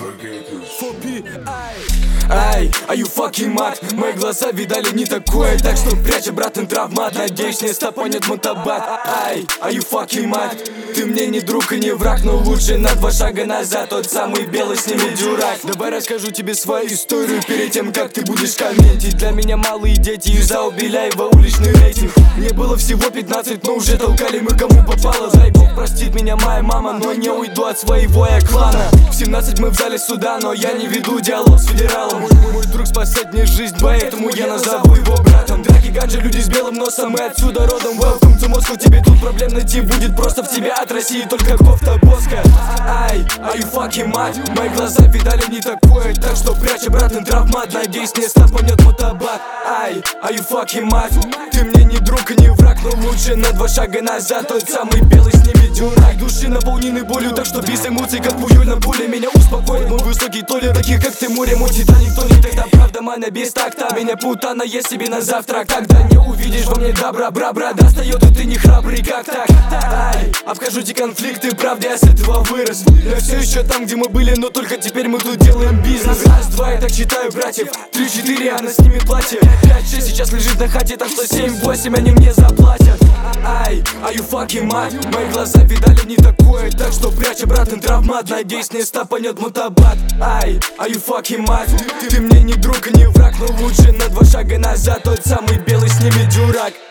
Ай, are you fucking mad? Мои глаза видали не такое, так что прячь обратный травмат. Надеюсь, не стопонет мутабат. Ай, are you fucking mad? Ты мне не друг и не враг, но лучше на 2 шага назад. Тот самый белый, с ними дурак. Давай расскажу тебе свою историю перед тем, как ты будешь комментить. Для меня малые дети из-за Беляева уличный рейтинг. Мне было всего 15, но уже толкали мы кому попало. Дай Бог простит меня моя мама, но не уйду от своего я клана. В 17 мы в зале суда, но я не веду диалог с федералом. Мой друг спасет мне жизнь, поэтому я назову его братом. Драки, ганджа, люди с белым носом, мы отсюда родом. Welcome to Moscow, тебе тут проблем найти будет просто в тебя. От России только кофта Боска. Ай, are you fucking mad? Мои глаза видали не такое, так что прячь обратный травмат. Надеюсь, не стопонет мутабат. Ай, are you fucking mad? Ты мне не друг и не враг, но лучше на 2 шага назад. Тот самый белый, с ними дюрак. Души наполнены болью, так что без эмоций, как пуэль на пуле. Меня успокоит мой высокий толер, таких как ты море. Мой титаник тонет, тогда правда мана без такта. Меня путана, я себе на завтрак. Когда не увидишь во мне добра, бра-бра, достает, и ты не храбрый, как так? Ай, обхожу те конфликты, правда я с этого вырос. Я все еще там, где мы были, но только теперь мы тут делаем бизнес. Раз, два, я так считаю братьев. 3, 4, она с ними платье. 5, 6 сейчас лежит на хате, так что 7, 8 они мне заплатят. Ай, are you fucking mad? Мои глаза видали не такое, так что прячь обратный травмат. Надеюсь, не стопонет мутабат. Ай, are you fucking mad? Ты мне не друг и не враг, но лучше на 2 шага назад. Тот самый белый, с ними дурак.